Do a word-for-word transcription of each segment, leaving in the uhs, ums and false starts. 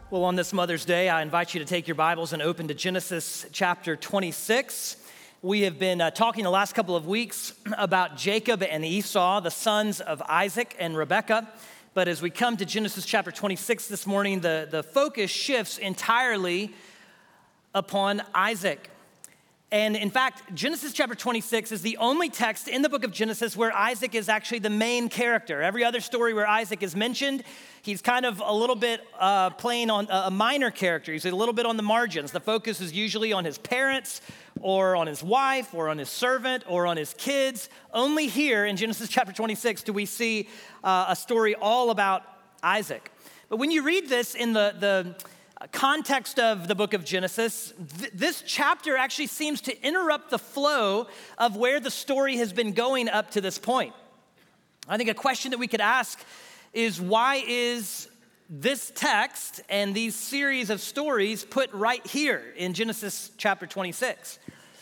Well, on this Mother's Day, I invite you to take your Bibles and open to Genesis chapter twenty-six. We have been uh, talking the last couple of weeks about Jacob and Esau, the sons of Isaac and Rebekah. But as we come to Genesis chapter twenty-six this morning, the, the focus shifts entirely upon Isaac. And in fact, Genesis chapter twenty-six is the only text in the book of Genesis where Isaac is actually the main character. Every other story where Isaac is mentioned, he's kind of a little bit uh, playing on a minor character. He's a little bit on the margins. The focus is usually on his parents or on his wife or on his servant or on his kids. Only here in Genesis chapter twenty-six do we see uh, a story all about Isaac. But when you read this in the, the context of the book of Genesis, th- this chapter actually seems to interrupt the flow of where the story has been going up to this point. I think a question that we could ask is, why is this text and these series of stories put right here in Genesis chapter twenty-six?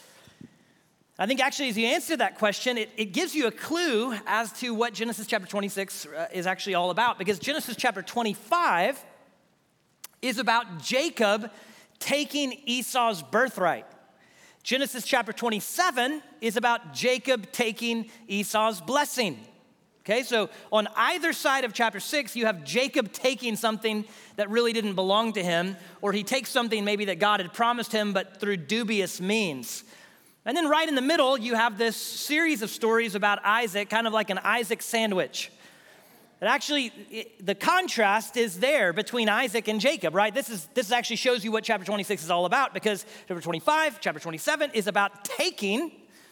I think actually as you answer that question, it, it gives you a clue as to what Genesis chapter twenty-six is actually all about, because Genesis chapter twenty-five is about Jacob taking Esau's birthright. Genesis chapter twenty-seven is about Jacob taking Esau's blessing. Okay, so on either side of chapter six, you have Jacob taking something that really didn't belong to him, or he takes something maybe that God had promised him, but through dubious means. And then right in the middle, you have this series of stories about Isaac, kind of like an Isaac sandwich. That actually, it, the contrast is there between Isaac and Jacob, right? This is this actually shows you what chapter twenty-six is all about, because chapter twenty-five, chapter twenty-seven is about taking.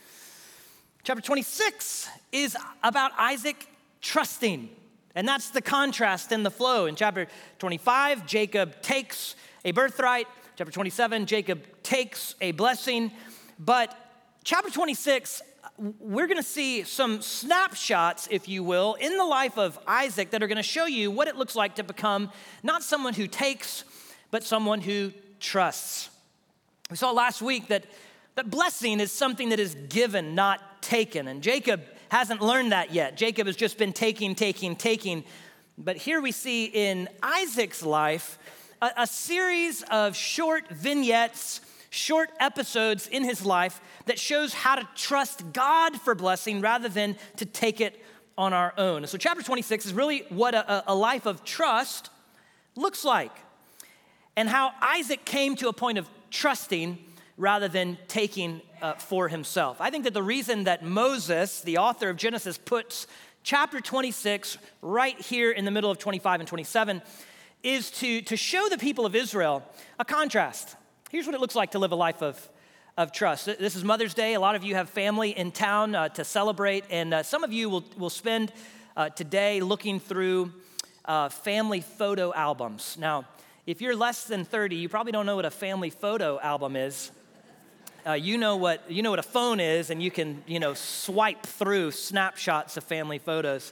Chapter twenty-six is about Isaac trusting. And that's the contrast in the flow. In chapter twenty-five, Jacob takes a birthright. Chapter twenty-seven, Jacob takes a blessing. But chapter twenty-six, we're going to see some snapshots, if you will, in the life of Isaac that are going to show you what it looks like to become not someone who takes, but someone who trusts. We saw last week that, that blessing is something that is given, not taken. And Jacob hasn't learned that yet. Jacob has just been taking, taking, taking. But here we see in Isaac's life a, a series of short vignettes, short episodes in his life that shows how to trust God for blessing rather than to take it on our own. And so chapter twenty-six is really what a, a life of trust looks like, and how Isaac came to a point of trusting rather than taking uh, for himself. I think that the reason that Moses, the author of Genesis, puts chapter twenty-six right here in the middle of twenty-five and twenty-seven is to, to show the people of Israel a contrast. Here's what it looks like to live a life of, of trust. This is Mother's Day. A lot of you have family in town uh, to celebrate, and uh, some of you will, will spend uh, today looking through uh, family photo albums. Now, if you're less than thirty, you probably don't know what a family photo album is. Uh, you know what you know what a phone is, and you can you know swipe through snapshots of family photos.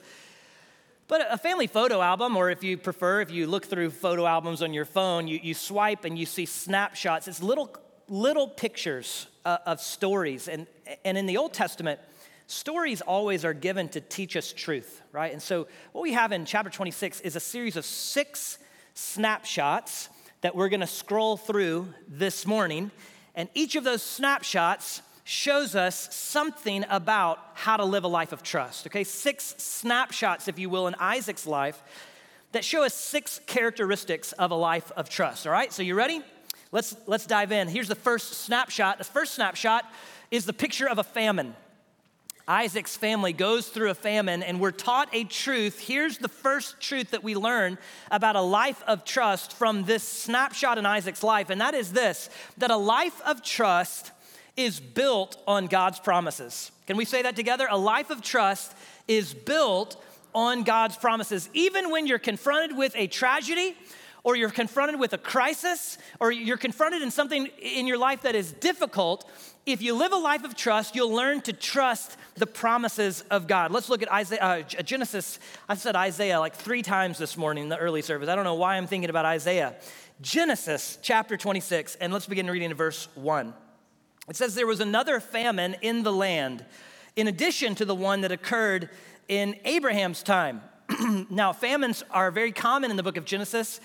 But a family photo album, or if you prefer, if you look through photo albums on your phone, you, you swipe and you see snapshots. It's little little pictures uh, of stories. And, and in the Old Testament, stories always are given to teach us truth, right? And so what we have in chapter twenty-six is a series of six snapshots that we're going to scroll through this morning. And each of those snapshots shows us something about how to live a life of trust, okay? Six snapshots, if you will, in Isaac's life that show us six characteristics of a life of trust, all right? So you ready? Let's, let's dive in. Here's the first snapshot. The first snapshot is the picture of a famine. Isaac's family goes through a famine, and we're taught a truth. Here's the first truth that we learn about a life of trust from this snapshot in Isaac's life, and that is this, that a life of trust is built on God's promises. Can we say that together? A life of trust is built on God's promises. Even when you're confronted with a tragedy, or you're confronted with a crisis, or you're confronted in something in your life that is difficult, if you live a life of trust, you'll learn to trust the promises of God. Let's look at Isaiah, uh, Genesis. I said Isaiah like three times this morning in the early service. I don't know why I'm thinking about Isaiah. Genesis chapter twenty-six, and let's begin reading in verse one. It says, there was another famine in the land, in addition to the one that occurred in Abraham's time. Now, famines are very common in the book of Genesis,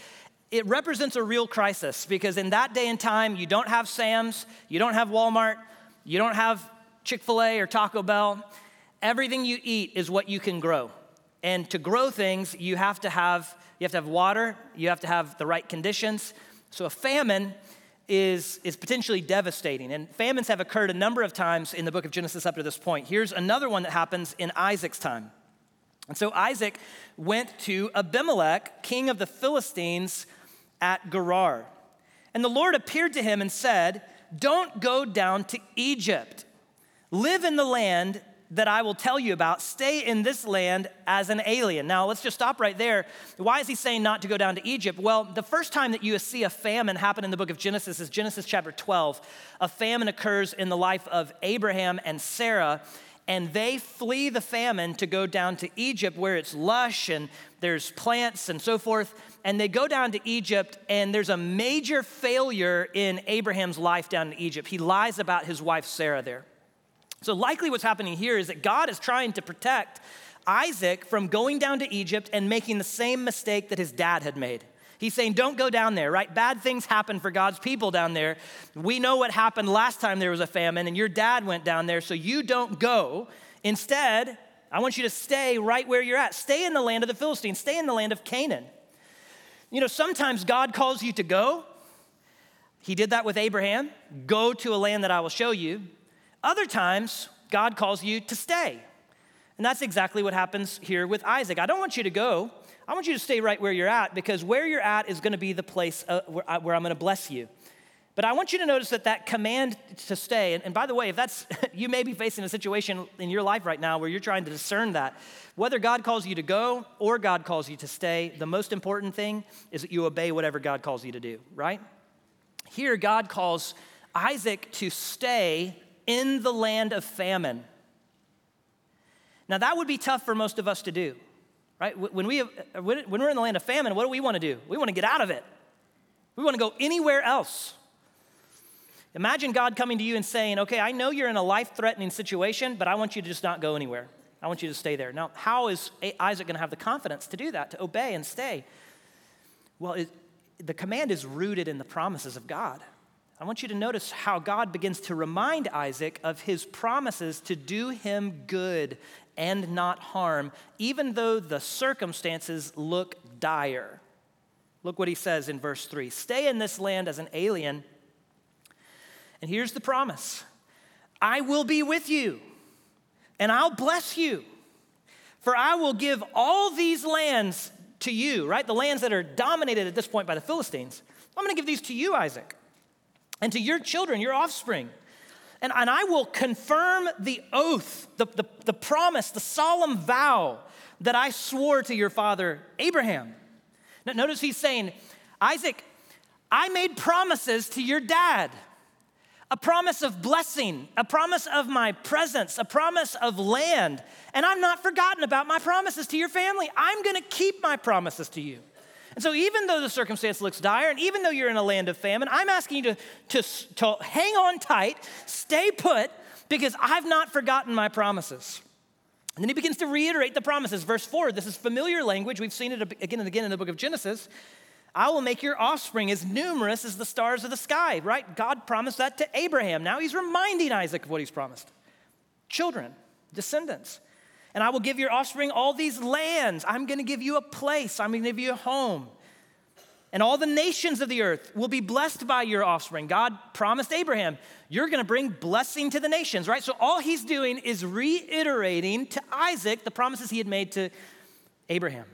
it represents a real crisis because in that day and time, you don't have Sam's, you don't have Walmart, you don't have Chick-fil-A or Taco Bell. Everything you eat is what you can grow. And to grow things, you have to have, you have to have water, you have to have the right conditions. So a famine is, is potentially devastating. And famines have occurred a number of times in the book of Genesis up to this point. Here's another one that happens in Isaac's time. And so Isaac went to Abimelech, king of the Philistines, at Gerar. And the Lord appeared to him and said, don't go down to Egypt. Live in the land that I will tell you about. Stay in this land as an alien. Now, let's just stop right there. Why is he saying not to go down to Egypt? Well, the first time that you see a famine happen in the book of Genesis is Genesis chapter twelve. A famine occurs in the life of Abraham and Sarah, and they flee the famine to go down to Egypt where it's lush and there's plants and so forth. And they go down to Egypt, and there's a major failure in Abraham's life down in Egypt. He lies about his wife Sarah there. So likely what's happening here is that God is trying to protect Isaac from going down to Egypt and making the same mistake that his dad had made. He's saying, don't go down there, right? Bad things happen for God's people down there. We know what happened last time there was a famine, and your dad went down there, so you don't go. Instead, I want you to stay right where you're at. Stay in the land of the Philistines. Stay in the land of Canaan. You know, sometimes God calls you to go. He did that with Abraham. Go to a land that I will show you. Other times, God calls you to stay. And that's exactly what happens here with Isaac. I don't want you to go. I want you to stay right where you're at, because where you're at is going to be the place uh, where, I, where I'm going to bless you. But I want you to notice that that command to stay, and, and by the way, if that's, you may be facing a situation in your life right now where you're trying to discern that. Whether God calls you to go or God calls you to stay, the most important thing is that you obey whatever God calls you to do, right? Here, God calls Isaac to stay in the land of famine. Now, that would be tough for most of us to do, right? When, we have, when we're in the land of famine, what do we want to do? We want to get out of it. We want to go anywhere else. Imagine God coming to you and saying, okay, I know you're in a life-threatening situation, but I want you to just not go anywhere. I want you to stay there. Now, how is Isaac going to have the confidence to do that, to obey and stay? Well, it, the command is rooted in the promises of God. I want you to notice how God begins to remind Isaac of his promises to do him good and not harm, even though the circumstances look dire. Look what he says in verse three. Stay in this land as an alien. And here's the promise. I will be with you, and I'll bless you. For I will give all these lands to you, right? The lands that are dominated at this point by the Philistines. I'm going to give these to you, Isaac, and to your children, your offspring. And, and I will confirm the oath, the, the, the promise, the solemn vow that I swore to your father Abraham. Now, notice he's saying, Isaac, I made promises to your dad. A promise of blessing, a promise of my presence, a promise of land. And I've not forgotten about my promises to your family. I'm going to keep my promises to you. And so even though the circumstance looks dire, and even though you're in a land of famine, I'm asking you to, to, to hang on tight, stay put, because I've not forgotten my promises. And then he begins to reiterate the promises. Verse four, this is familiar language. We've seen it again and again in the book of Genesis. I will make your offspring as numerous as the stars of the sky, right? God promised that to Abraham. Now he's reminding Isaac of what he's promised. Children, descendants. And I will give your offspring all these lands. I'm going to give you a place. I'm going to give you a home. And all the nations of the earth will be blessed by your offspring. God promised Abraham, you're going to bring blessing to the nations, right? So all he's doing is reiterating to Isaac the promises he had made to Abraham.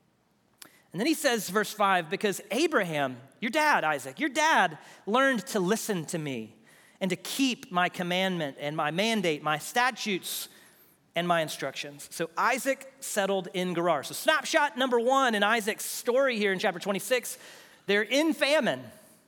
And then he says, verse five, because Abraham, your dad, Isaac, your dad learned to listen to me and to keep my commandment and my mandate, my statutes and my instructions. So Isaac settled in Gerar. So snapshot number one in Isaac's story here in chapter twenty-six, they're in famine.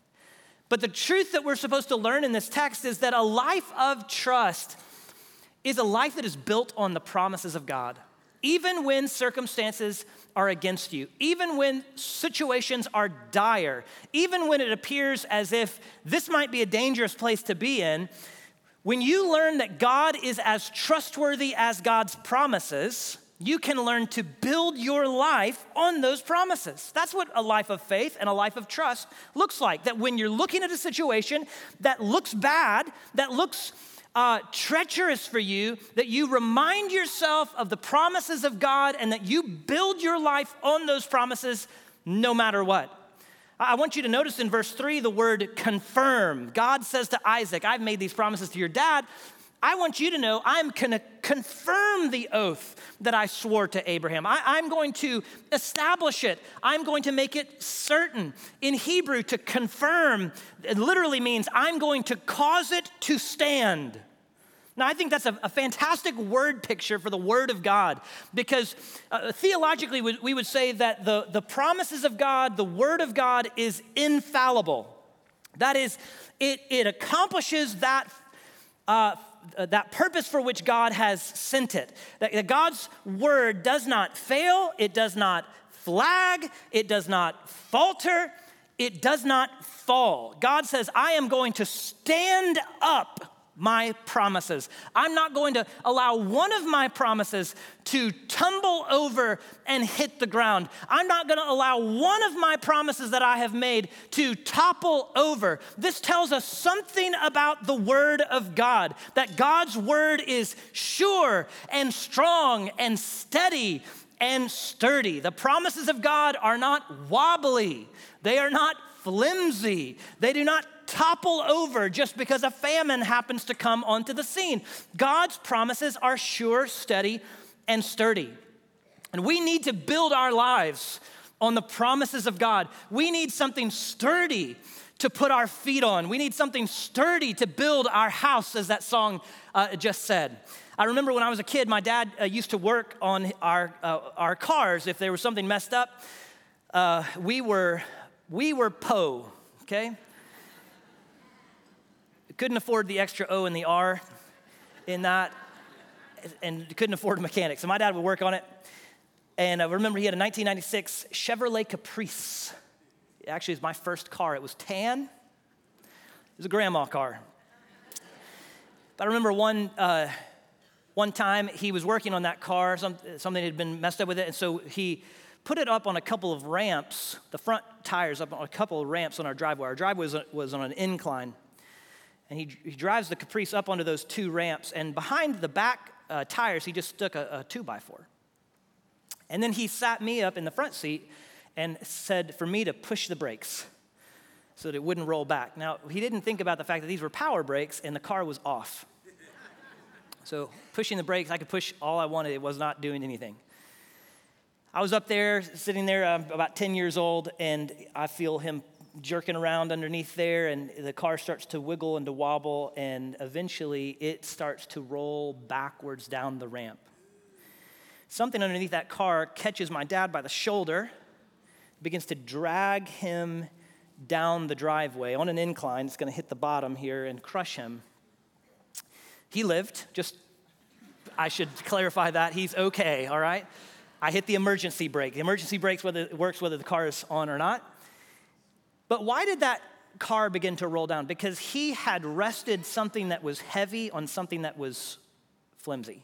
But the truth that we're supposed to learn in this text is that a life of trust is a life that is built on the promises of God. Even when circumstances are against you, even when situations are dire, even when it appears as if this might be a dangerous place to be in, when you learn that God is as trustworthy as God's promises, you can learn to build your life on those promises. That's what a life of faith and a life of trust looks like. That when you're looking at a situation that looks bad, that looks uh, treacherous for you, that you remind yourself of the promises of God and that you build your life on those promises no matter what. I want you to notice in verse three the word confirm. God says to Isaac, I've made these promises to your dad. I want you to know I'm going to confirm the oath that I swore to Abraham. I, I'm going to establish it. I'm going to make it certain. In Hebrew, to confirm, it literally means I'm going to cause it to stand. Now, I think that's a, a fantastic word picture for the Word of God, because uh, theologically, we, we would say that the, the promises of God, the Word of God is infallible. That is, it, it accomplishes that uh, that purpose for which God has sent it. That God's word does not fail, it does not flag, it does not falter, it does not fall. God says, I am going to stand up my promises. I'm not going to allow one of my promises to tumble over and hit the ground. I'm not going to allow one of my promises that I have made to topple over. This tells us something about the word of God, that God's word is sure and strong and steady and sturdy. The promises of God are not wobbly. They are not flimsy. They do not topple over just because a famine happens to come onto the scene. God's promises are sure, steady, and sturdy. And we need to build our lives on the promises of God. We need something sturdy to put our feet on. We need something sturdy to build our house, as that song uh, just said. I remember when I was a kid, my dad uh, used to work on our uh, our cars. If there was something messed up, uh, we were we were Poe, okay? Couldn't afford the extra O and the R in that, and couldn't afford a mechanic. So my dad would work on it. And I remember he had a nineteen ninety-six Chevrolet Caprice. It actually was my first car. It was tan. It was a grandma car. But I remember one uh, one time he was working on that car. Some, something had been messed up with it. And so he put it up on a couple of ramps, the front tires up on a couple of ramps on our driveway. Our driveway was, was on an incline. And he, he drives the Caprice up onto those two ramps, and behind the back uh, tires, he just stuck a, a two by four. And then he sat me up in the front seat and said for me to push the brakes so that it wouldn't roll back. Now, he didn't think about the fact that these were power brakes and the car was off. So pushing the brakes, I could push all I wanted. It was not doing anything. I was up there, sitting there, uh, about ten years old, and I feel him jerking around underneath there, and the car starts to wiggle and to wobble, and eventually it starts to roll backwards down the ramp. Something underneath that car catches my dad by the shoulder, begins to drag him down the driveway on an incline. It's going to hit the bottom here and crush him. He lived, just, I should clarify that. He's okay, all right? I hit the emergency brake. The emergency brake whether it works whether the car is on or not. But why did that car begin to roll down? Because he had rested something that was heavy on something that was flimsy.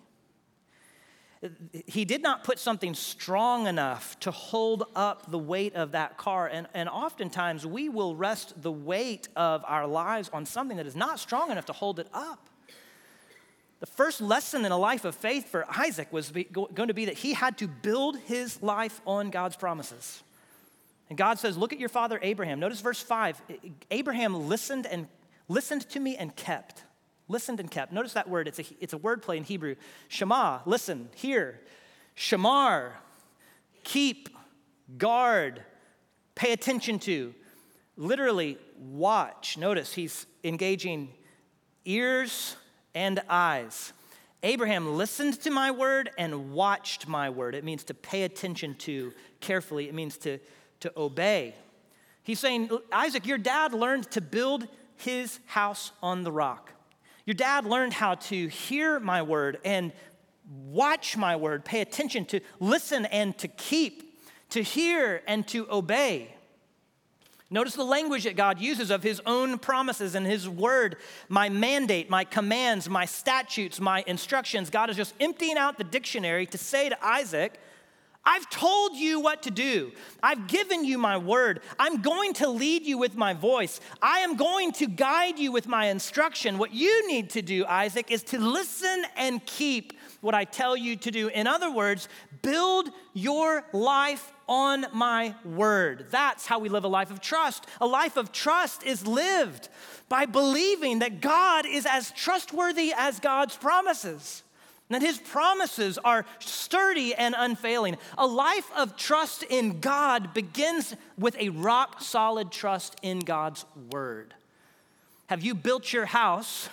He did not put something strong enough to hold up the weight of that car. And, and oftentimes we will rest the weight of our lives on something that is not strong enough to hold it up. The first lesson in a life of faith for Isaac was be, go, going to be that he had to build his life on God's promises. And God says, look at your father Abraham. Notice verse five. Abraham listened and listened to me and kept. Listened and kept. Notice that word. It's a, it's a word play in Hebrew. Shema, listen, hear. Shamar, keep, guard, pay attention to. Literally, watch. Notice he's engaging ears and eyes. Abraham listened to my word and watched my word. It means to pay attention to carefully. It means to to obey. He's saying, Isaac, your dad learned to build his house on the rock. Your dad learned how to hear my word and watch my word, pay attention to listen and to keep, to hear and to obey. Notice the language that God uses of his own promises and his word, my mandate, my commands, my statutes, my instructions. God is just emptying out the dictionary to say to Isaac, I've told you what to do. I've given you my word. I'm going to lead you with my voice. I am going to guide you with my instruction. What you need to do, Isaac, is to listen and keep what I tell you to do. In other words, build your life on my word. That's how we live a life of trust. A life of trust is lived by believing that God is as trustworthy as God's promises, and that his promises are sturdy and unfailing. A life of trust in God begins with a rock-solid trust in God's word. Have you built your house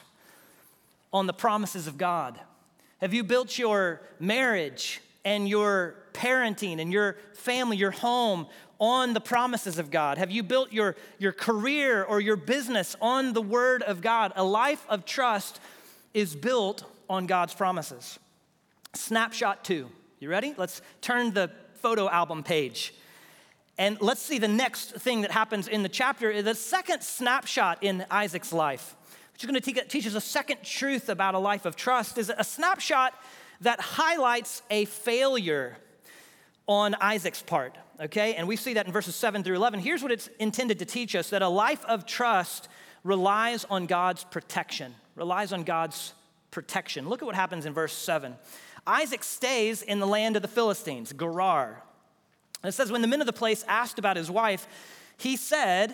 on the promises of God? Have you built your marriage and your parenting and your family, your home, on the promises of God? Have you built your, your career or your business on the word of God? A life of trust is built on God's promises. Snapshot two. You ready? Let's turn the photo album page. And let's see the next thing that happens in the chapter. The second snapshot in Isaac's life, which is going to teach us a second truth about a life of trust, is a snapshot that highlights a failure on Isaac's part, okay? And we see that in verses seven through eleven. Here's what it's intended to teach us, that a life of trust relies on God's protection, relies on God's protection. Look at what happens in verse seven. Isaac stays in the land of the Philistines, Gerar. And it says, when the men of the place asked about his wife, he said,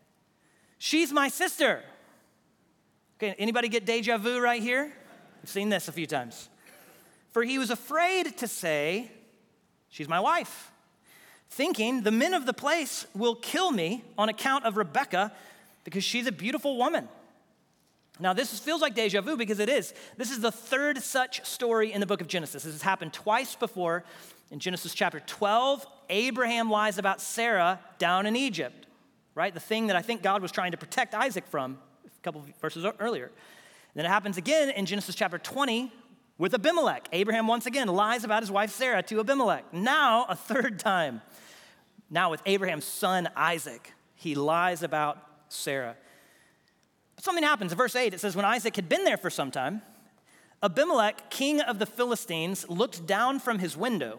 she's my sister. Okay, anybody get deja vu right here? We've seen this a few times. For he was afraid to say, she's my wife, thinking the men of the place will kill me on account of Rebekah because she's a beautiful woman. Now, this feels like deja vu because it is. This is the third such story in the book of Genesis. This has happened twice before. In Genesis chapter twelve, Abraham lies about Sarah down in Egypt, right? The thing that I think God was trying to protect Isaac from a couple of verses earlier. And then it happens again in Genesis chapter twenty with Abimelech. Abraham once again lies about his wife Sarah to Abimelech. Now, a third time. Now with Abraham's son Isaac, he lies about Sarah. Something happens. In verse eight, it says, when Isaac had been there for some time, Abimelech, king of the Philistines, looked down from his window,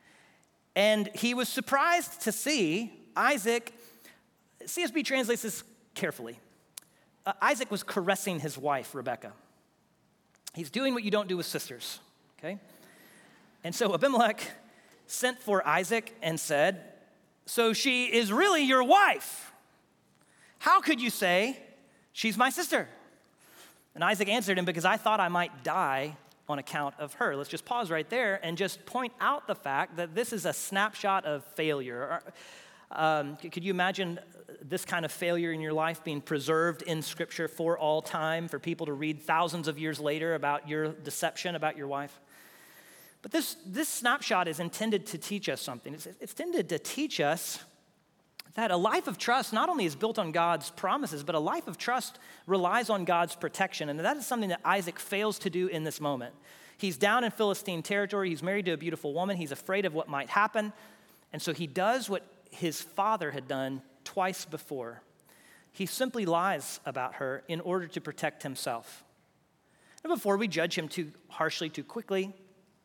and he was surprised to see Isaac. C S B translates this carefully. Uh, Isaac was caressing his wife, Rebekah. He's doing what you don't do with sisters, okay? And so Abimelech sent for Isaac and said, so she is really your wife. How could you say, she's my sister? And Isaac answered him, because I thought I might die on account of her. Let's just pause right there and just point out the fact that this is a snapshot of failure. Um, could you imagine this kind of failure in your life being preserved in Scripture for all time, for people to read thousands of years later about your deception about your wife? But this, this snapshot is intended to teach us something. It's, it's intended to teach us that a life of trust not only is built on God's promises, but a life of trust relies on God's protection. And that is something that Isaac fails to do in this moment. He's down in Philistine territory. He's married to a beautiful woman. He's afraid of what might happen. And so he does what his father had done twice before. He simply lies about her in order to protect himself. And before we judge him too harshly, too quickly,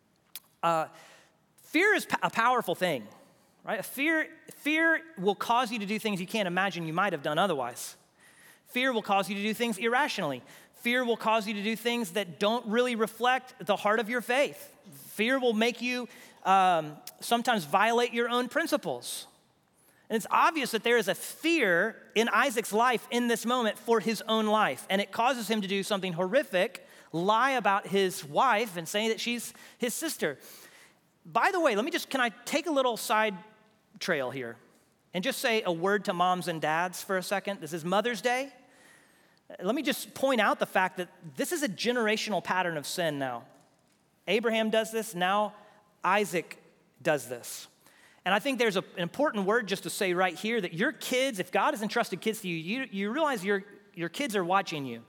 uh, fear is a powerful thing. Right? Fear, fear will cause you to do things you can't imagine you might have done otherwise. Fear will cause you to do things irrationally. Fear will cause you to do things that don't really reflect the heart of your faith. Fear will make you um, sometimes violate your own principles. And it's obvious that there is a fear in Isaac's life in this moment for his own life. And it causes him to do something horrific, lie about his wife and say that she's his sister. By the way, let me just, can I take a little side trail here and just say a word to moms and dads for a second? This is Mother's Day. Let me just point out the fact that this is a generational pattern of sin now. Abraham does this, now Isaac does this. And I think there's a, an important word just to say right here that your kids, if God has entrusted kids to you, you, you realize your, your kids are watching you.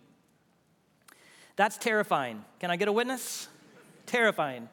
That's terrifying. Can I get a witness? Terrifying.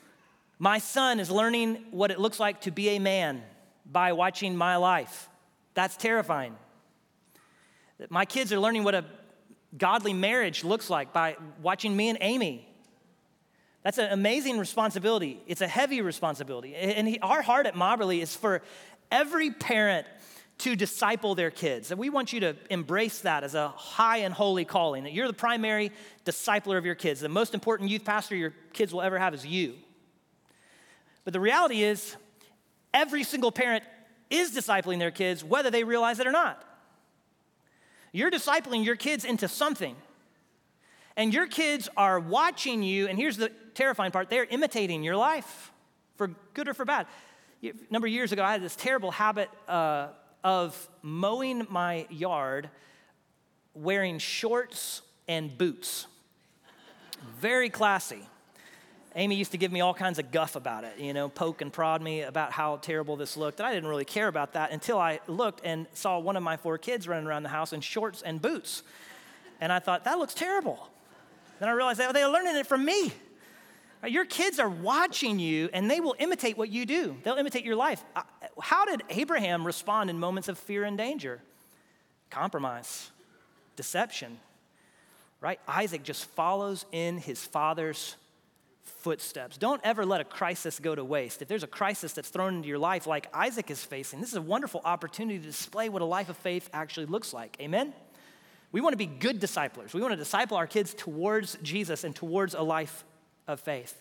My son is learning what it looks like to be a man by watching my life. That's terrifying. My kids are learning what a godly marriage looks like by watching me and Amy. That's an amazing responsibility. It's a heavy responsibility. And he, our heart at Mobberly is for every parent to disciple their kids. And we want you to embrace that as a high and holy calling, that you're the primary discipler of your kids. The most important youth pastor your kids will ever have is you. But the reality is, every single parent is discipling their kids, whether they realize it or not. You're discipling your kids into something. And your kids are watching you, and here's the terrifying part, they're imitating your life, for good or for bad. A number of years ago, I had this terrible habit uh, of mowing my yard wearing shorts and boots. Very classy. Amy used to give me all kinds of guff about it, you know, poke and prod me about how terrible this looked. And I didn't really care about that until I looked and saw one of my four kids running around the house in shorts and boots. And I thought, that looks terrible. Then I realized that they're learning it from me. Your kids are watching you, and they will imitate what you do. They'll imitate your life. How did Abraham respond in moments of fear and danger? Compromise, deception, right? Isaac just follows in his father's footsteps. Don't ever let a crisis go to waste. If there's a crisis that's thrown into your life like Isaac is facing, this is a wonderful opportunity to display what a life of faith actually looks like. Amen? We want to be good disciplers. We want to disciple our kids towards Jesus and towards a life of faith.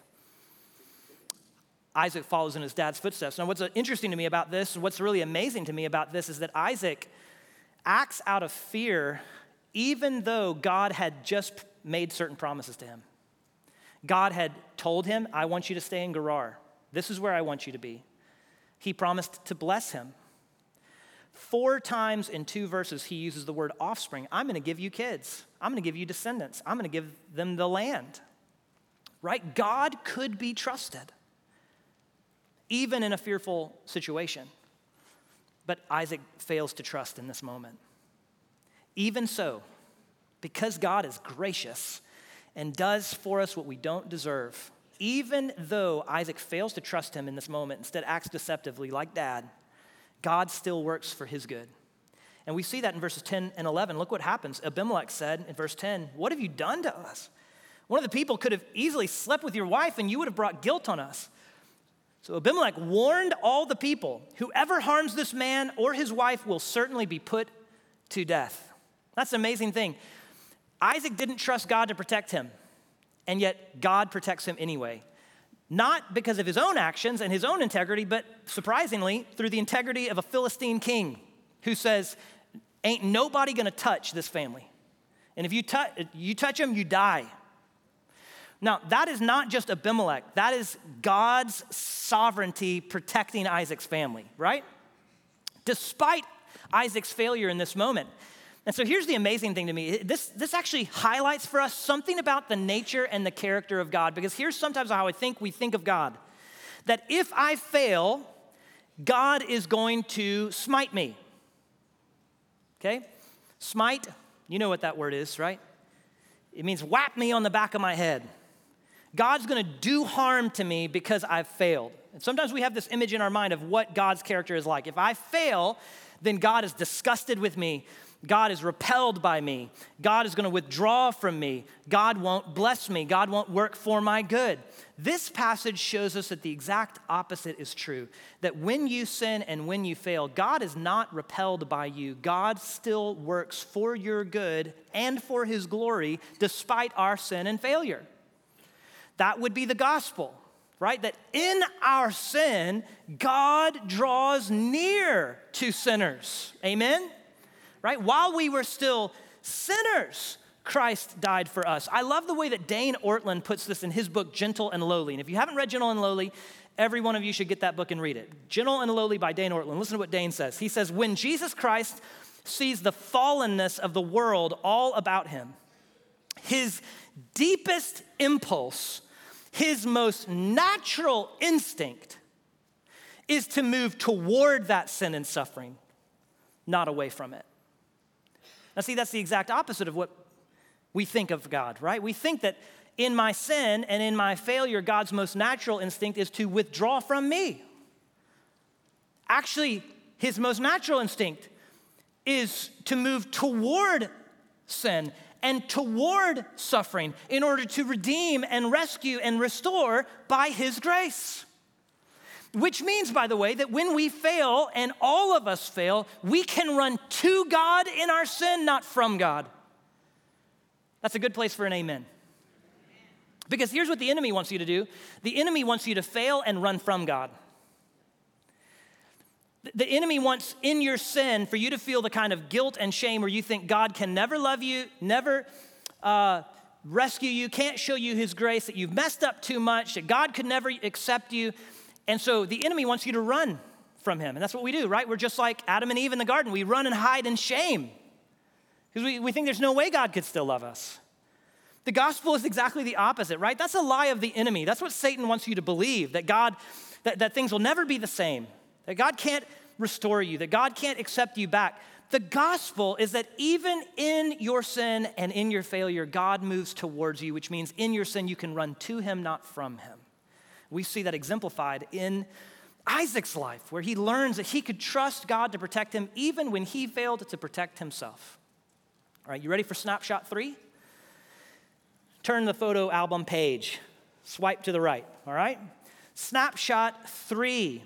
Isaac follows in his dad's footsteps. Now, what's interesting to me about this, and what's really amazing to me about this, is that Isaac acts out of fear even though God had just made certain promises to him. God had told him, I want you to stay in Gerar. This is where I want you to be. He promised to bless him. Four times in two verses, he uses the word offspring. I'm going to give you kids. I'm going to give you descendants. I'm going to give them the land. Right? God could be trusted, even in a fearful situation. But Isaac fails to trust in this moment. Even so, because God is gracious and does for us what we don't deserve, even though Isaac fails to trust him in this moment, instead acts deceptively like dad, God still works for his good. And we see that in verses ten and eleven. Look what happens. Abimelech said in verse ten, what have you done to us? One of the people could have easily slept with your wife and you would have brought guilt on us. So Abimelech warned all the people, whoever harms this man or his wife will certainly be put to death. That's an amazing thing. Isaac didn't trust God to protect him, and yet God protects him anyway. Not because of his own actions and his own integrity, but surprisingly, through the integrity of a Philistine king who says, ain't nobody gonna touch this family. And if you, tu- you touch them, you die. Now, that is not just Abimelech. That is God's sovereignty protecting Isaac's family, right? Despite Isaac's failure in this moment. And so here's the amazing thing to me. This, this actually highlights for us something about the nature and the character of God, because here's sometimes how I think we think of God. That if I fail, God is going to smite me. Okay? Smite, you know what that word is, right? It means whap me on the back of my head. God's going to do harm to me because I've failed. And sometimes we have this image in our mind of what God's character is like. If I fail, then God is disgusted with me. God is repelled by me. God is going to withdraw from me. God won't bless me. God won't work for my good. This passage shows us that the exact opposite is true. That when you sin and when you fail, God is not repelled by you. God still works for your good and for his glory despite our sin and failure. That would be the gospel, right? That in our sin, God draws near to sinners. Amen? Right? While we were still sinners, Christ died for us. I love the way that Dane Ortland puts this in his book, Gentle and Lowly. And if you haven't read Gentle and Lowly, every one of you should get that book and read it. Gentle and Lowly by Dane Ortland. Listen to what Dane says. He says, when Jesus Christ sees the fallenness of the world all about him, his deepest impulse, his most natural instinct is to move toward that sin and suffering, not away from it. Now, see, that's the exact opposite of what we think of God, right? We think that in my sin and in my failure, God's most natural instinct is to withdraw from me. Actually, his most natural instinct is to move toward sin and toward suffering in order to redeem and rescue and restore by his grace. Which means, by the way, that when we fail, and all of us fail, we can run to God in our sin, not from God. That's a good place for an amen. Because here's what the enemy wants you to do. The enemy wants you to fail and run from God. The enemy wants in your sin for you to feel the kind of guilt and shame where you think God can never love you, never uh, rescue you, can't show you his grace, that you've messed up too much, that God could never accept you. And so the enemy wants you to run from him. And that's what we do, right? We're just like Adam and Eve in the garden. We run and hide in shame because we, we think there's no way God could still love us. The gospel is exactly the opposite, right? That's a lie of the enemy. That's what Satan wants you to believe, that God, that, that things will never be the same, that God can't restore you, that God can't accept you back. The gospel is that even in your sin and in your failure, God moves towards you, which means in your sin, you can run to him, not from him. We see that exemplified in Isaac's life, where he learns that he could trust God to protect him even when he failed to protect himself. All right, you ready for snapshot three? Turn the photo album page. Swipe to the right, all right? Snapshot three.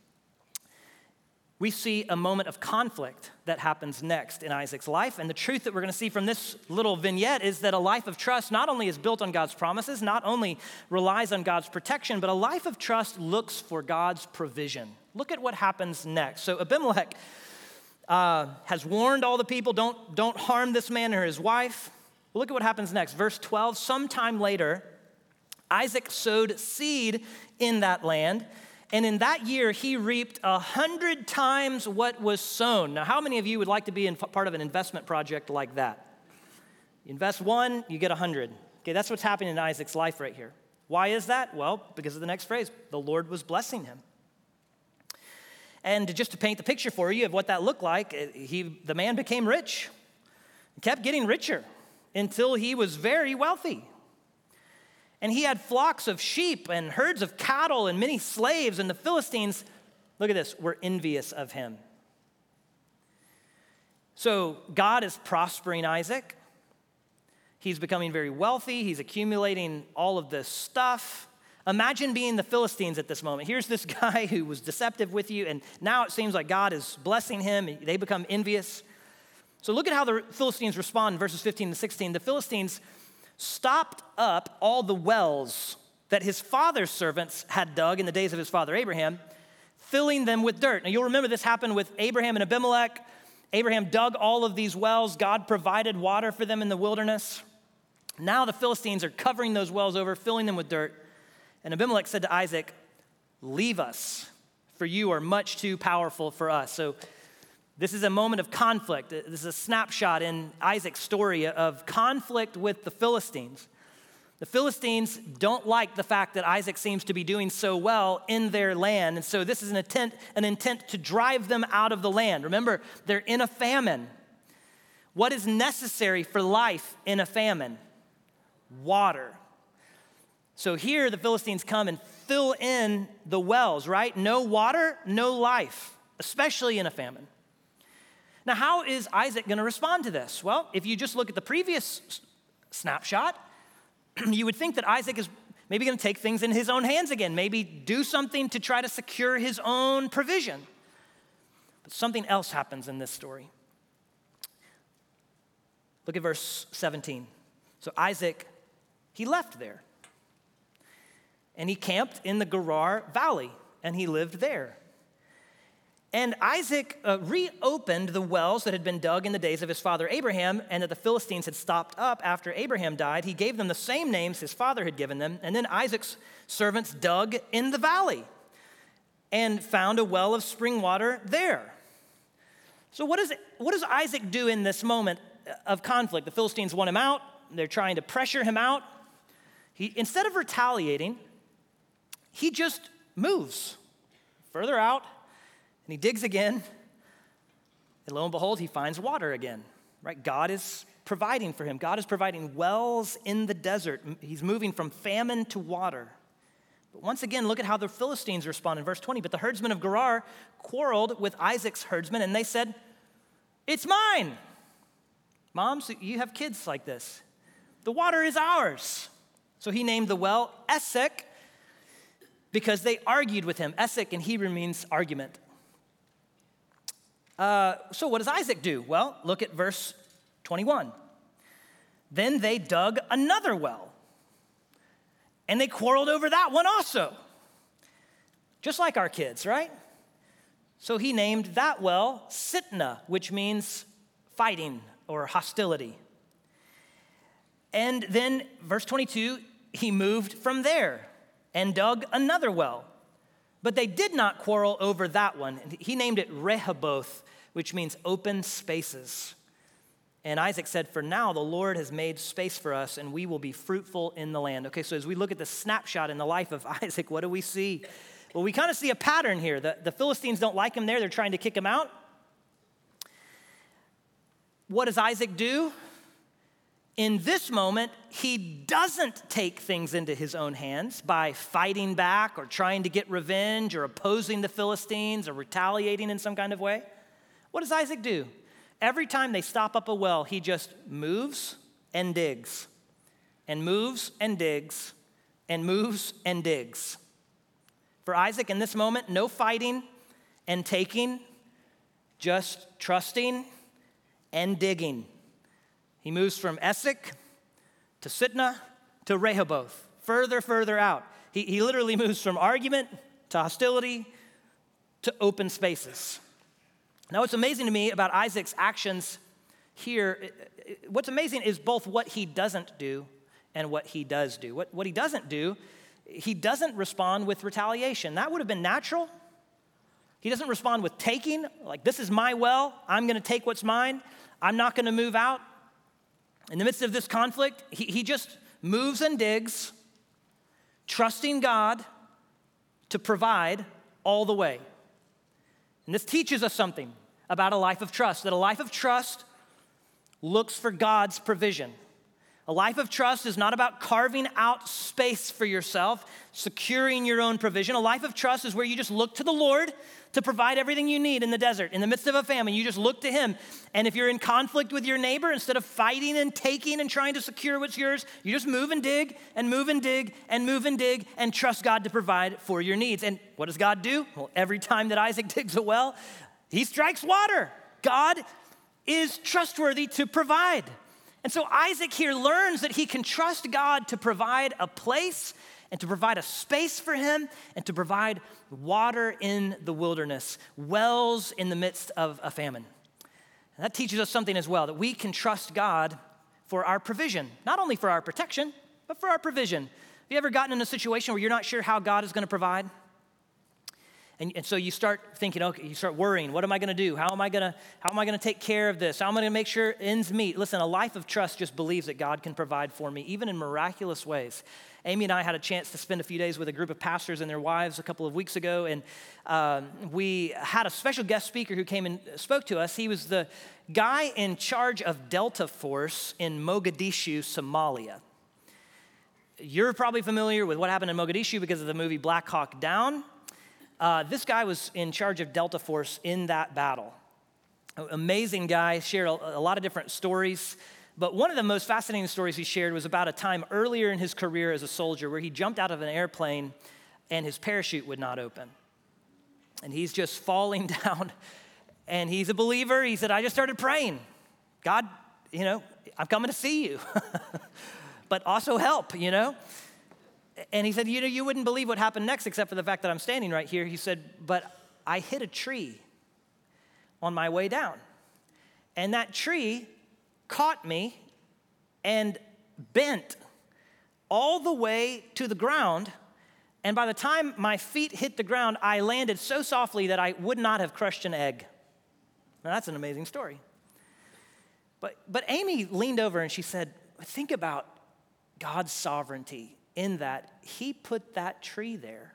We see a moment of conflict that happens next in Isaac's life. And the truth that we're going to see from this little vignette is that a life of trust not only is built on God's promises, not only relies on God's protection, but a life of trust looks for God's provision. Look at what happens next. So Abimelech uh, has warned all the people, don't, don't harm this man or his wife. Well, look at what happens next. Verse twelve, sometime later, Isaac sowed seed in that land, and in that year, he reaped a hundred times what was sown. Now, how many of you would like to be in part of an investment project like that? You invest one, you get a hundred. Okay, that's what's happening in Isaac's life right here. Why is that? Well, because of the next phrase, the Lord was blessing him. And just to paint the picture for you of what that looked like, he, the man became rich, kept getting richer until he was very wealthy. And he had flocks of sheep and herds of cattle and many slaves, and the Philistines, look at this, were envious of him. So God is prospering Isaac. He's becoming very wealthy. He's accumulating all of this stuff. Imagine being the Philistines at this moment. Here's this guy who was deceptive with you, and now it seems like God is blessing him, and they become envious. So look at how the Philistines respond in verses fifteen to sixteen. The Philistines stopped up all the wells that his father's servants had dug in the days of his father Abraham, filling them with dirt. Now, you'll remember this happened with Abraham and Abimelech. Abraham dug all of these wells. God provided water for them in the wilderness. Now the Philistines are covering those wells over, filling them with dirt. And Abimelech said to Isaac, "Leave us, for you are much too powerful for us." So this is a moment of conflict. This is a snapshot in Isaac's story of conflict with the Philistines. The Philistines don't like the fact that Isaac seems to be doing so well in their land. And so this is an intent, an intent to drive them out of the land. Remember, they're in a famine. What is necessary for life in a famine? Water. So here the Philistines come and fill in the wells, right? No water, no life, especially in a famine. Now, how is Isaac going to respond to this? Well, if you just look at the previous snapshot, you would think that Isaac is maybe going to take things in his own hands again, maybe do something to try to secure his own provision. But something else happens in this story. Look at verse seventeen. So Isaac, he left there, and he camped in the Gerar Valley, and he lived there. And Isaac uh, reopened the wells that had been dug in the days of his father Abraham and that the Philistines had stopped up after Abraham died. He gave them the same names his father had given them. And then Isaac's servants dug in the valley and found a well of spring water there. So what, is it, what does Isaac do in this moment of conflict? The Philistines want him out. They're trying to pressure him out. He, instead of retaliating, he just moves further out. And he digs again, and lo and behold, he finds water again, right? God is providing for him. God is providing wells in the desert. He's moving from famine to water. But once again, look at how the Philistines respond in verse twenty. But the herdsmen of Gerar quarreled with Isaac's herdsmen, and they said, It's mine. Moms, you have kids like this. The water is ours. So he named the well Essek because they argued with him. Essek in Hebrew means argument. Uh, so what does Isaac do? Well, look at verse twenty-one. Then they dug another well, and they quarreled over that one also. Just like our kids, right? So he named that well Sitnah, which means fighting or hostility. And then verse twenty-two, he moved from there and dug another well. But they did not quarrel over that one. He named it Rehoboth, which means open spaces. And Isaac said, for now, the Lord has made space for us, and we will be fruitful in the land. Okay, so as we look at the snapshot in the life of Isaac, what do we see? Well, we kind of see a pattern here. The, the Philistines don't like him there. They're trying to kick him out. What does Isaac do? In this moment, he doesn't take things into his own hands by fighting back or trying to get revenge or opposing the Philistines or retaliating in some kind of way. What does Isaac do? Every time they stop up a well, he just moves and digs and moves and digs and moves and digs. For Isaac in this moment, no fighting and taking, just trusting and digging. He moves from Essek to Sitnah to Rehoboth, further, further out. He, he literally moves from argument to hostility to open spaces. Now, what's amazing to me about Isaac's actions here, what's amazing is both what he doesn't do and what he does do. What, what he doesn't do, he doesn't respond with retaliation. That would have been natural. He doesn't respond with taking, like, this is my well, I'm going to take what's mine, I'm not going to move out. In the midst of this conflict, he, he just moves and digs, trusting God to provide all the way. And this teaches us something about a life of trust, that a life of trust looks for God's provision. A life of trust is not about carving out space for yourself, securing your own provision. A life of trust is where you just look to the Lord to provide everything you need in the desert. In the midst of a famine, you just look to him. And if you're in conflict with your neighbor, instead of fighting and taking and trying to secure what's yours, you just move and dig and move and dig and move and dig and trust God to provide for your needs. And what does God do? Well, every time that Isaac digs a well, he strikes water. God is trustworthy to provide. And so Isaac here learns that he can trust God to provide a place and to provide a space for him and to provide water in the wilderness, wells in the midst of a famine. And that teaches us something as well, that we can trust God for our provision, not only for our protection, but for our provision. Have you ever gotten in a situation where you're not sure how God is going to provide? And, and so you start thinking, okay, you start worrying, what am I going to do? How am I going to, how am I going to take care of this? How am I going to make sure ends meet? Listen, a life of trust just believes that God can provide for me, even in miraculous ways. Amy and I had a chance to spend a few days with a group of pastors and their wives a couple of weeks ago, and um, we had a special guest speaker who came and spoke to us. He was the guy in charge of Delta Force in Mogadishu, Somalia. You're probably familiar with what happened in Mogadishu because of the movie Black Hawk Down. Uh, this guy was in charge of Delta Force in that battle. Amazing guy, shared a, a lot of different stories. But one of the most fascinating stories he shared was about a time earlier in his career as a soldier where he jumped out of an airplane and his parachute would not open. And he's just falling down, and he's a believer. He said, I just started praying. God, you know, I'm coming to see you, but also help, you know. And he said, you know, you wouldn't believe what happened next except for the fact that I'm standing right here. He said, but I hit a tree on my way down. And that tree caught me and bent all the way to the ground. And by the time my feet hit the ground, I landed so softly that I would not have crushed an egg. Now, that's an amazing story. But, but Amy leaned over and she said, think about God's sovereignty in that he put that tree there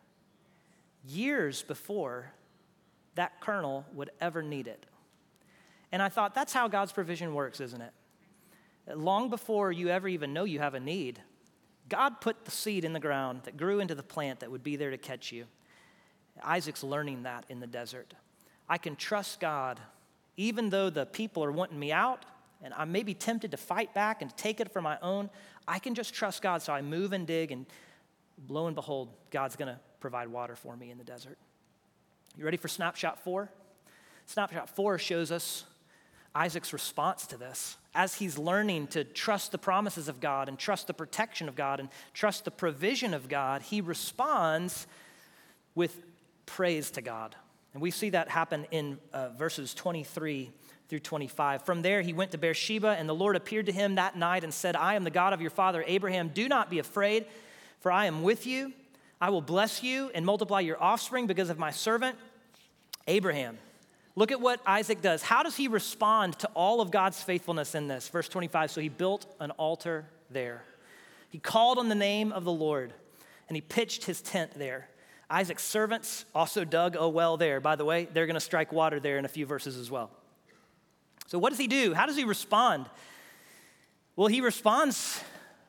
years before that colonel would ever need it. And I thought, that's how God's provision works, isn't it? Long before you ever even know you have a need, God put the seed in the ground that grew into the plant that would be there to catch you. Isaac's learning that in the desert. I can trust God even though the people are wanting me out and I may be tempted to fight back and to take it for my own, I can just trust God. So I move and dig, and lo and behold, God's gonna provide water for me in the desert. You ready for snapshot four? Snapshot four shows us Isaac's response to this. As he's learning to trust the promises of God and trust the protection of God and trust the provision of God, he responds with praise to God. And we see that happen in uh, verses twenty-three through twenty-five. From there, he went to Beersheba, and the Lord appeared to him that night and said, I am the God of your father Abraham. Do not be afraid, for I am with you. I will bless you and multiply your offspring because of my servant Abraham. Look at what Isaac does. How does he respond to all of God's faithfulness in this? Verse twenty-five, so he built an altar there. He called on the name of the Lord, and he pitched his tent there. Isaac's servants also dug a well there. By the way, they're going to strike water there in a few verses as well. So what does he do? How does he respond? Well, he responds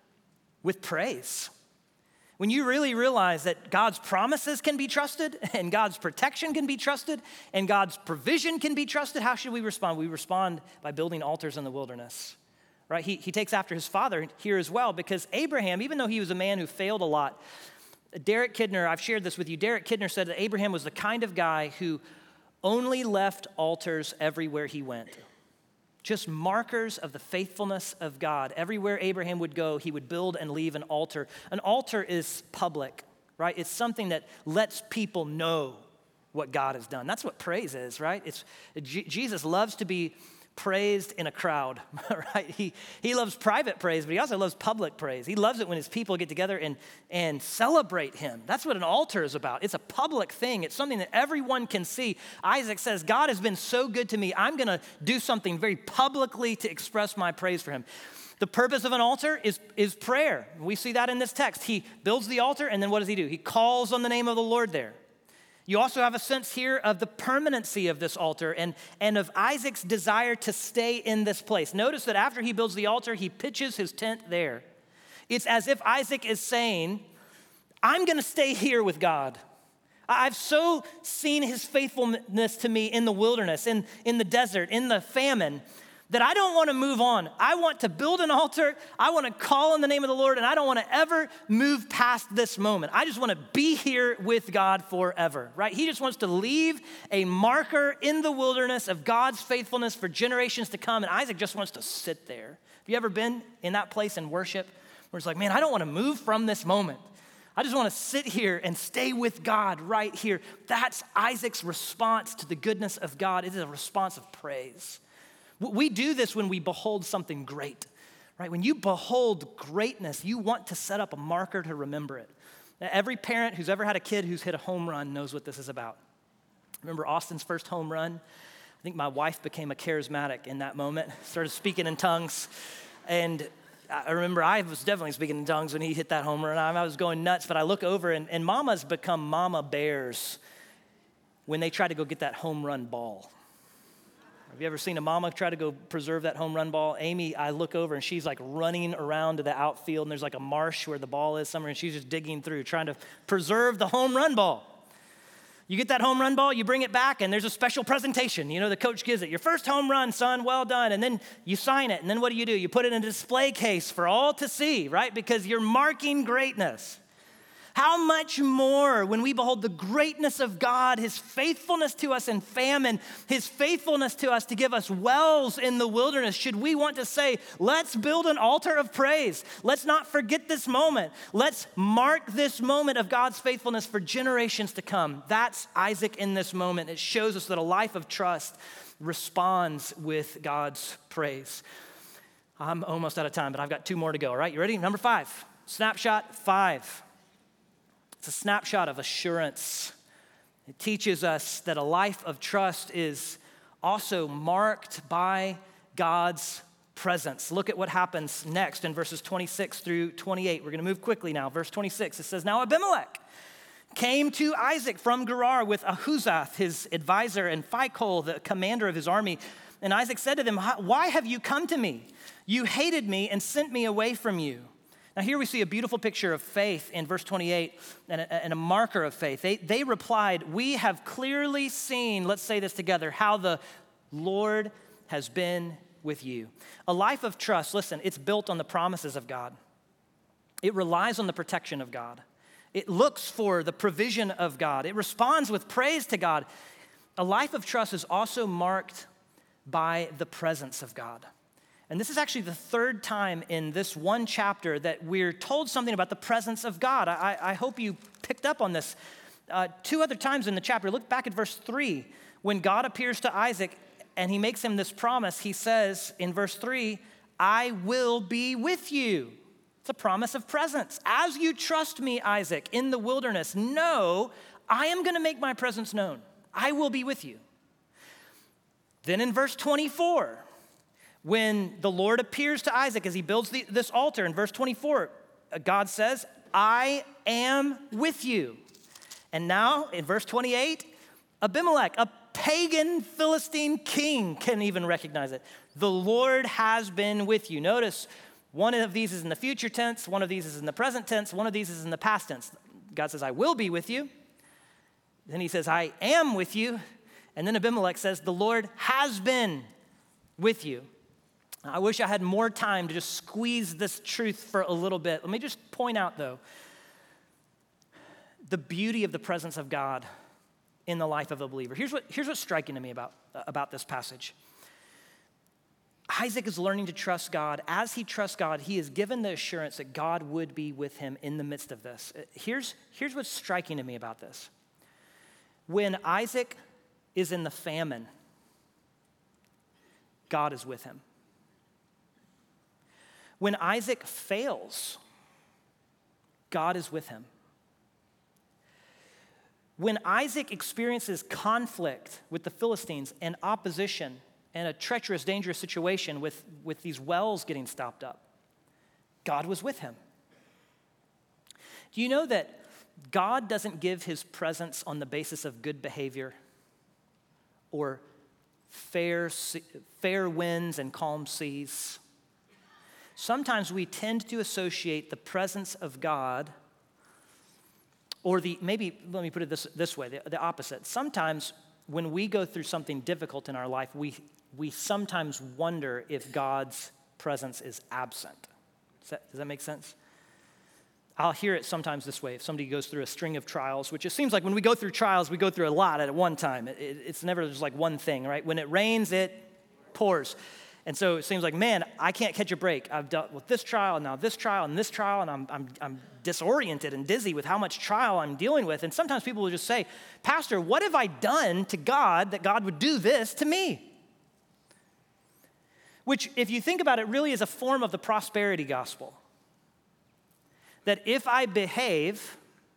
with praise. When you really realize that God's promises can be trusted and God's protection can be trusted and God's provision can be trusted, how should we respond? We respond by building altars in the wilderness, right? He, he takes after his father here as well, because Abraham, even though he was a man who failed a lot, Derek Kidner, I've shared this with you, Derek Kidner said that Abraham was the kind of guy who only left altars everywhere he went. Just markers of the faithfulness of God. Everywhere Abraham would go, he would build and leave an altar. An altar is public, right? It's something that lets people know what God has done. That's what praise is, right? It's G- Jesus loves to be praised in a crowd, right? He, he loves private praise, but he also loves public praise. He loves it when his people get together and, and celebrate him. That's what an altar is about. It's a public thing. It's something that everyone can see. Isaac says, God has been so good to me. I'm going to do something very publicly to express my praise for him. The purpose of an altar is, is prayer. We see that in this text. He builds the altar, and then what does he do? He calls on the name of the Lord there. You also have a sense here of the permanency of this altar and, and of Isaac's desire to stay in this place. Notice that after he builds the altar, he pitches his tent there. It's as if Isaac is saying, I'm going to stay here with God. I've so seen his faithfulness to me in the wilderness, in, in the desert, in the famine, that I don't want to move on. I want to build an altar. I want to call on the name of the Lord, and I don't want to ever move past this moment. I just want to be here with God forever, right? He just wants to leave a marker in the wilderness of God's faithfulness for generations to come, and Isaac just wants to sit there. Have you ever been in that place in worship where it's like, man, I don't want to move from this moment. I just want to sit here and stay with God right here. That's Isaac's response to the goodness of God. It is a response of praise. We do this when we behold something great, right? When you behold greatness, you want to set up a marker to remember it. Now, every parent who's ever had a kid who's hit a home run knows what this is about. Remember Austin's first home run? I think my wife became a charismatic in that moment, started speaking in tongues. And I remember I was definitely speaking in tongues when he hit that home run. I was going nuts, but I look over and, and mamas become mama bears when they try to go get that home run ball. Have you ever seen a mama try to go preserve that home run ball? Amy, I look over and she's like running around to the outfield, and there's like a marsh where the ball is somewhere, and she's just digging through, trying to preserve the home run ball. You get that home run ball, you bring it back, and there's a special presentation. You know, the coach gives it. Your first home run, son, well done. And then you sign it, and then what do you do? You put it in a display case for all to see, right? Because you're marking greatness. How much more when we behold the greatness of God, his faithfulness to us in famine, his faithfulness to us to give us wells in the wilderness, should we want to say, let's build an altar of praise. Let's not forget this moment. Let's mark this moment of God's faithfulness for generations to come. That's Isaac in this moment. It shows us that a life of trust responds with God's praise. I'm almost out of time, but I've got two more to go. All right, you ready? Number five, snapshot five. It's a snapshot of assurance. It teaches us that a life of trust is also marked by God's presence. Look at what happens next in verses twenty-six through twenty-eight. We're going to move quickly now. Verse twenty-six, it says, Now Abimelech came to Isaac from Gerar with Ahuzath, his advisor, and Phicol, the commander of his army. And Isaac said to them, Why have you come to me? You hated me and sent me away from you. Now here we see a beautiful picture of faith in verse twenty-eight and a, and a marker of faith. They, they replied, we have clearly seen, let's say this together, how the Lord has been with you. A life of trust, listen, it's built on the promises of God. It relies on the protection of God. It looks for the provision of God. It responds with praise to God. A life of trust is also marked by the presence of God. And this is actually the third time in this one chapter that we're told something about the presence of God. I, I hope you picked up on this. Uh, two other times in the chapter, look back at verse three. When God appears to Isaac and he makes him this promise, he says in verse three, I will be with you. It's a promise of presence. As you trust me, Isaac, in the wilderness, know I am going to make my presence known. I will be with you. Then in verse twenty-four, when the Lord appears to Isaac as he builds the, this altar, in verse twenty-four, God says, I am with you. And now in verse twenty-eight, Abimelech, a pagan Philistine king, can even recognize it. The Lord has been with you. Notice one of these is in the future tense, one of these is in the present tense, one of these is in the past tense. God says, I will be with you. Then he says, I am with you. And then Abimelech says, the Lord has been with you. I wish I had more time to just squeeze this truth for a little bit. Let me just point out, though, the beauty of the presence of God in the life of a believer. Here's what, here's what's striking to me about, about this passage. Isaac is learning to trust God. As he trusts God, he is given the assurance that God would be with him in the midst of this. Here's, here's what's striking to me about this. When Isaac is in the famine, God is with him. When Isaac fails, God is with him. When Isaac experiences conflict with the Philistines and opposition and a treacherous, dangerous situation with, with these wells getting stopped up, God was with him. Do you know that God doesn't give his presence on the basis of good behavior or fair, fair winds and calm seas? Sometimes we tend to associate the presence of God, or the, maybe, let me put it this, this way, the, the opposite. Sometimes when we go through something difficult in our life, we, we sometimes wonder if God's presence is absent. Does that, does that make sense? I'll hear it sometimes this way. If somebody goes through a string of trials, which it seems like when we go through trials, we go through a lot at one time. It, it, it's never just like one thing, right? When it rains, it pours. And so it seems like, man, I can't catch a break. I've dealt with this trial, and now this trial, and this trial, and I'm, I'm, I'm disoriented and dizzy with how much trial I'm dealing with. And sometimes people will just say, Pastor, what have I done to God that God would do this to me? Which, if you think about it, really is a form of the prosperity gospel. That if I behave,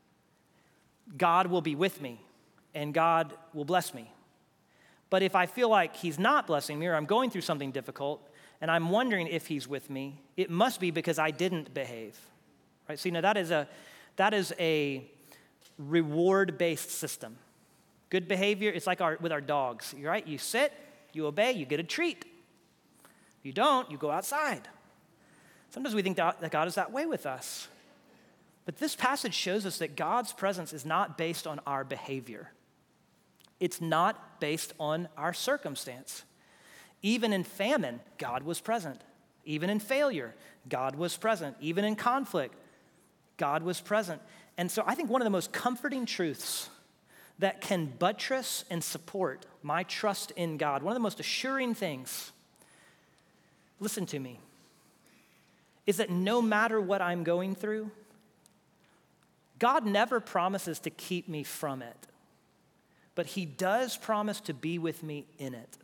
God will be with me, and God will bless me. But if I feel like he's not blessing me, or I'm going through something difficult, and I'm wondering if he's with me, it must be because I didn't behave. Right? So, you know, that is a, that is a reward-based system. Good behavior, it's like our, with our dogs, right? You sit, you obey, you get a treat. If you don't, you go outside. Sometimes we think that God is that way with us. But this passage shows us that God's presence is not based on our behavior. It's not based on our circumstance. Even in famine, God was present. Even in failure, God was present. Even in conflict, God was present. And so I think one of the most comforting truths that can buttress and support my trust in God, one of the most assuring things, listen to me, is that no matter what I'm going through, God never promises to keep me from it. But he does promise to be with me in it.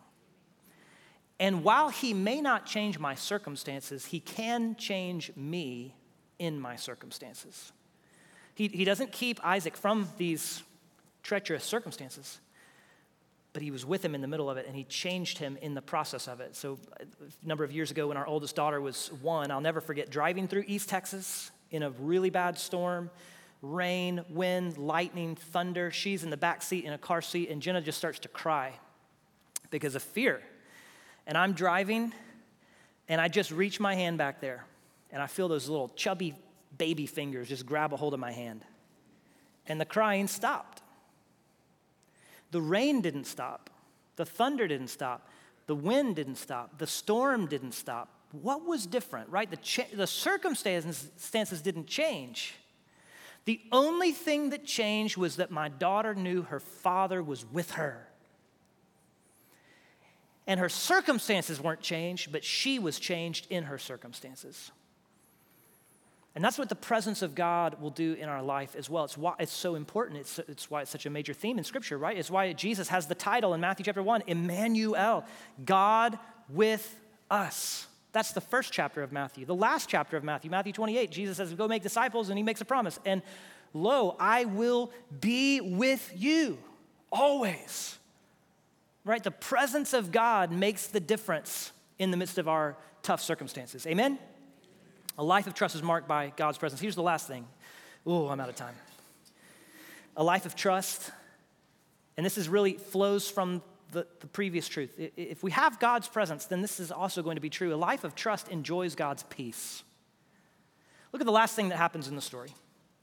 And while he may not change my circumstances, he can change me in my circumstances. He, he doesn't keep Isaac from these treacherous circumstances, but he was with him in the middle of it, and he changed him in the process of it. So a number of years ago when our oldest daughter was one, I'll never forget driving through East Texas in a really bad storm. Rain, wind, lightning, thunder. She's in the back seat in a car seat, and Jenna just starts to cry because of fear. And I'm driving, and I just reach my hand back there, and I feel those little chubby baby fingers just grab a hold of my hand. And the crying stopped. The rain didn't stop. The thunder didn't stop. The wind didn't stop. The storm didn't stop. What was different, right? The, cha- the circumstances didn't change. The only thing that changed was that my daughter knew her father was with her. And her circumstances weren't changed, but she was changed in her circumstances. And that's what the presence of God will do in our life as well. It's why it's so important. It's, it's why it's such a major theme in Scripture, right? It's why Jesus has the title in Matthew chapter one, Emmanuel, God with us. That's the first chapter of Matthew. The last chapter of Matthew, Matthew twenty-eight, Jesus says, go make disciples, and he makes a promise. And lo, I will be with you always. Right? The presence of God makes the difference in the midst of our tough circumstances. Amen? A life of trust is marked by God's presence. Here's the last thing. Oh, I'm out of time. A life of trust, and this is really flows from the, the previous truth. If we have God's presence, then this is also going to be true. A life of trust enjoys God's peace. Look at the last thing that happens in the story.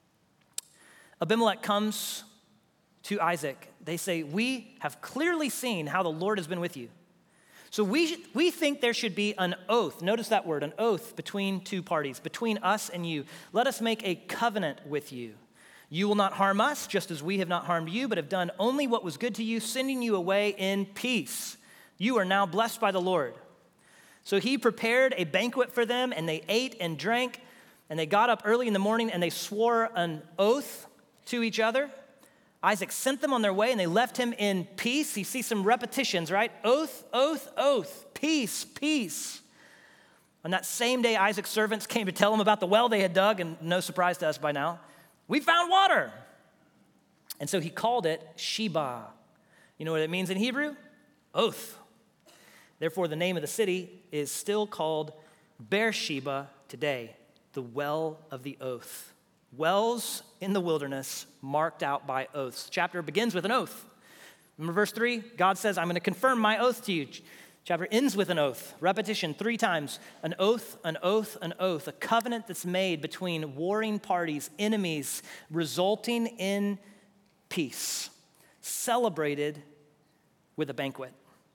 Abimelech comes to Isaac. They say, we have clearly seen how the Lord has been with you. So we, we think there should be an oath. Notice that word, an oath between two parties, between us and you. Let us make a covenant with you. You will not harm us, just as we have not harmed you, but have done only what was good to you, sending you away in peace. You are now blessed by the Lord. So he prepared a banquet for them, and they ate and drank, and they got up early in the morning, and they swore an oath to each other. Isaac sent them on their way, and they left him in peace. You see some repetitions, right? Oath, oath, oath, peace, peace. On that same day, Isaac's servants came to tell him about the well they had dug, and no surprise to us by now, we found water. And so he called it Sheba. You know what it means in Hebrew? Oath. Therefore, the name of the city is still called Beersheba today, the well of the oath. Wells in the wilderness marked out by oaths. The chapter begins with an oath. Remember verse three? God says, I'm going to confirm my oath to you. Chapter ends with an oath. Repetition three times. An oath, an oath, an oath. A covenant that's made between warring parties, enemies, resulting in peace. Celebrated with a banquet.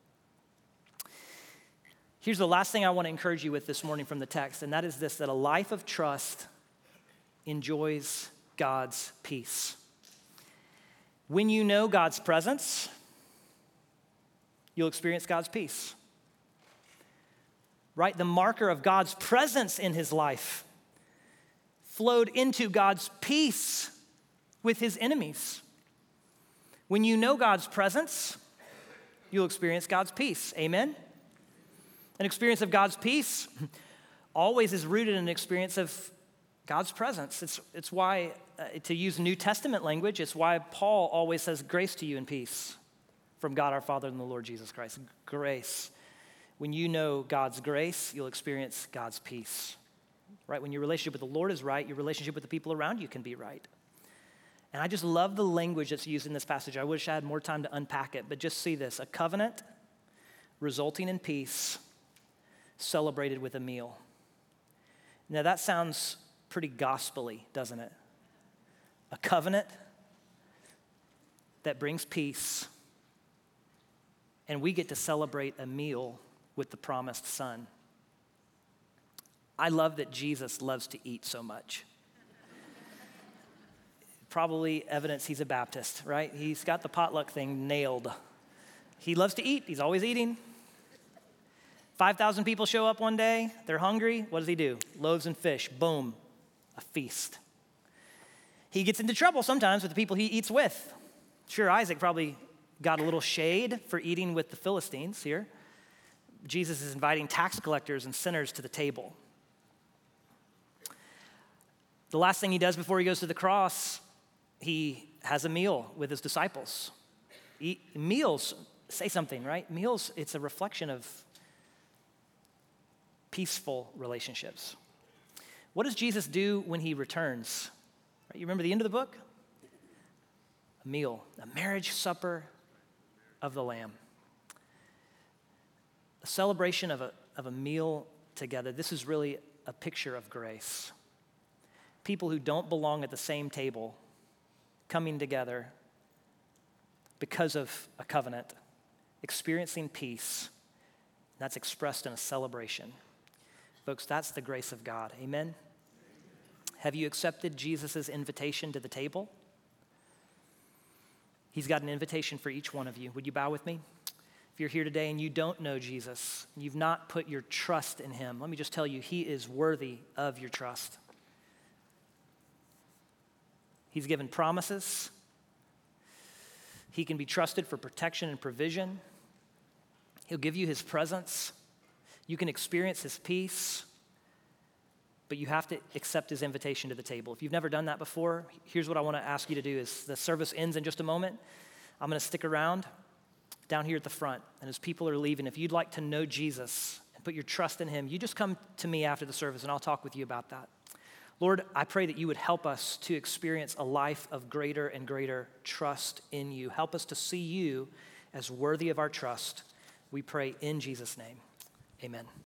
Here's the last thing I want to encourage you with this morning from the text, and that is this, that a life of trust enjoys God's peace. When you know God's presence, you'll experience God's peace. Right? The marker of God's presence in his life flowed into God's peace with his enemies. When you know God's presence, you'll experience God's peace. Amen? An experience of God's peace always is rooted in an experience of God's presence. It's, it's why, uh, to use New Testament language, it's why Paul always says, grace to you and peace from God our Father and the Lord Jesus Christ. Grace. When you know God's grace, you'll experience God's peace. Right? When your relationship with the Lord is right, your relationship with the people around you can be right. And I just love the language that's used in this passage. I wish I had more time to unpack it, but just see this. A covenant resulting in peace, celebrated with a meal. Now that sounds pretty gospel-y, doesn't it? A covenant that brings peace, and we get to celebrate a meal with the promised son. I love that Jesus loves to eat so much. Probably evidence he's a Baptist, right? He's got the potluck thing nailed. He loves to eat. He's always eating. five thousand people show up one day. They're hungry. What does he do? Loaves and fish. Boom. A feast. He gets into trouble sometimes with the people he eats with. Sure, Isaac probably got a little shade for eating with the Philistines here. Jesus is inviting tax collectors and sinners to the table. The last thing he does before he goes to the cross, he has a meal with his disciples. Eat, meals say something, right? Meals, it's a reflection of peaceful relationships. What does Jesus do when he returns? Right, you remember the end of the book? A meal, a marriage supper of the Lamb. A celebration of a, of a meal together. This is really a picture of grace. People who don't belong at the same table coming together because of a covenant, experiencing peace That's expressed in a celebration. Folks, that's the grace of God. Amen? Have you accepted Jesus' invitation to the table? He's got an invitation for each one of you. Would you bow with me? If you're here today and you don't know Jesus, you've not put your trust in him, let me just tell you, he is worthy of your trust. He's given promises. He can be trusted for protection and provision. He'll give you his presence. You can experience his peace, but you have to accept his invitation to the table. If you've never done that before, here's what I want to ask you to do. Is the service ends in just a moment, I'm going to stick around down here at the front, and as people are leaving, if you'd like to know Jesus and put your trust in him, you just come to me after the service, and I'll talk with you about that. Lord, I pray that you would help us to experience a life of greater and greater trust in you. Help us to see you as worthy of our trust. We pray in Jesus' name. Amen.